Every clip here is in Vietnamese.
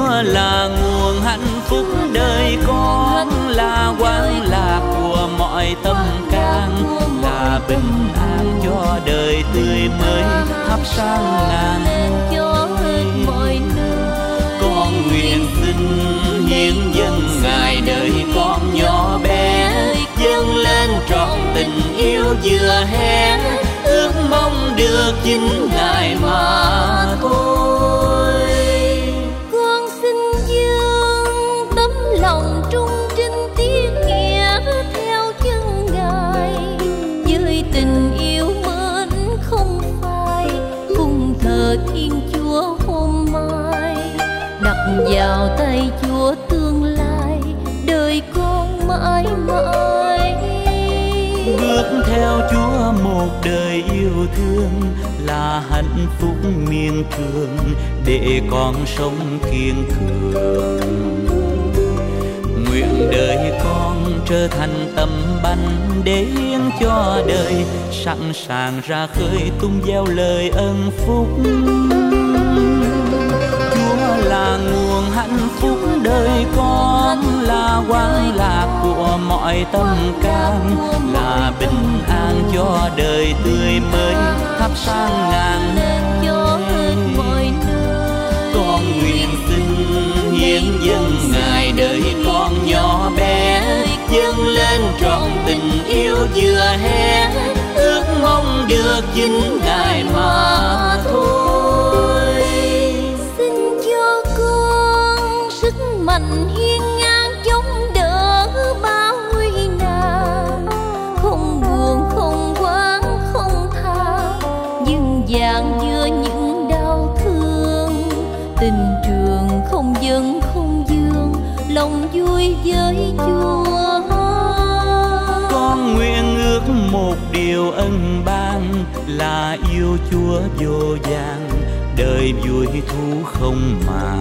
Chúa là nguồn hạnh phúc đời con, là quang lạc của mọi tâm can, là bình an cho đời tươi mới thắp sáng ngàn ngôi. Con nguyện xin hiến dâng Ngài đời con nhỏ bé, dâng lên trọn tình yêu vừa hé, ước mong được chính Ngài mà thôi. Con xin dâng tấm lòng trung trinh tiết nghĩa theo chân Ngài, với tình yêu mến không phai, cùng thờ Thiên Chúa hôm mai, đặt vào tay Chúa tương lai, đời con mãi mãi. Bước theo Chúa một đời yêu thương, là hạnh phúc miên trường để con sống kiên cường. Nguyện đời con trở thành tấm bánh để hiến cho đời, sẵn sàng ra khơi tung gieo lời ân phúc. Chúa là nguồn hạnh phúc đời con, là quang lạc của mọi tâm can, là bình an cho đời tươi mới thắp sáng ngàn ngôi. Con nguyện xin hiến dâng Ngài đời con nhỏ bé, dâng lên trọn tình yêu vừa hé, ước mong được chính Ngài mà thôi. Xin cho con sức mạnh hiên ngang chống đỡ bao nguy nan, không buồn không quán không than, nhưng vàng giữa những đau thương, tình trường không dâng không dương, lòng vui với Chúa. Con nguyện ước một điều ân ban, là yêu Chúa vô vàn, đời vui thú không màng.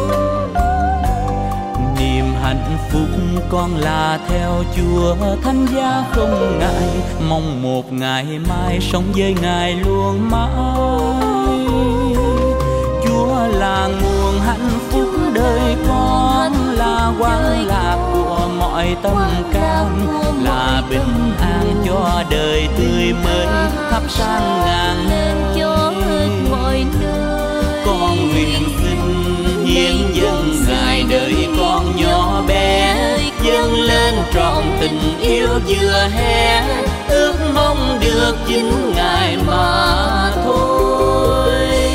Niềm hạnh phúc con là theo Chúa, thánh giá không ngại, mong một ngày mai sống với Ngài luôn mãi. Chúa là nguồn hạnh phúc đời con, là quang lạc của mọi tâm can, là bình an cho đời tươi mới thắp sáng ngàn ngôi. Con nguyện xin hiến dâng Ngài đời con nhỏ bé, dâng lên trọn tình yêu vừa hé, ước mong được chính Ngài mà thôi.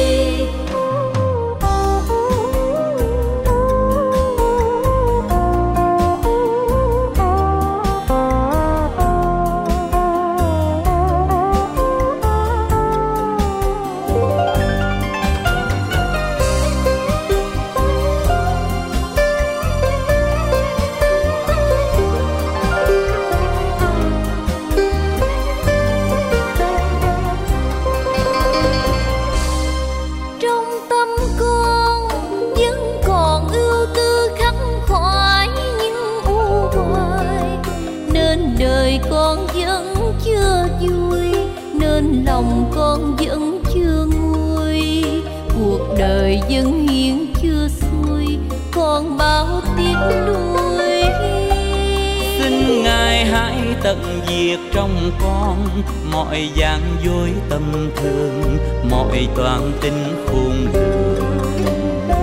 Con vẫn chưa vui, nên lòng con vẫn chưa nguôi, cuộc đời vẫn hiền chưa xuôi, còn bao tiếc nuối. Xin Ngài hãy tận diệt trong con mọi gian dối tâm thường, mọi toàn tính khôn lường,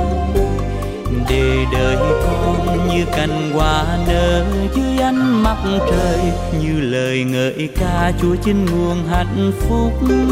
để đời con như cành hoa nở dưới ánh mặt trời, như lời ngợi ca Chúa chính nguồn hạnh phúc.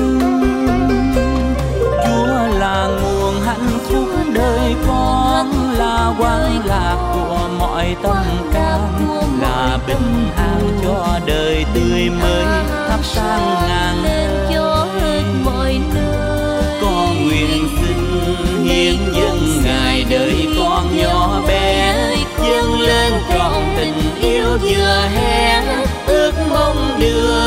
Chúa là nguồn hạnh phúc đời con, là quang lạc của mọi tâm can, là bình an cho đời tươi mới thắp sáng ngàn ngôi. Con nguyện xin hiến dâng Ngài đời con nhỏ bé, dâng lên trọn tình yêu vừa hé, ước mong được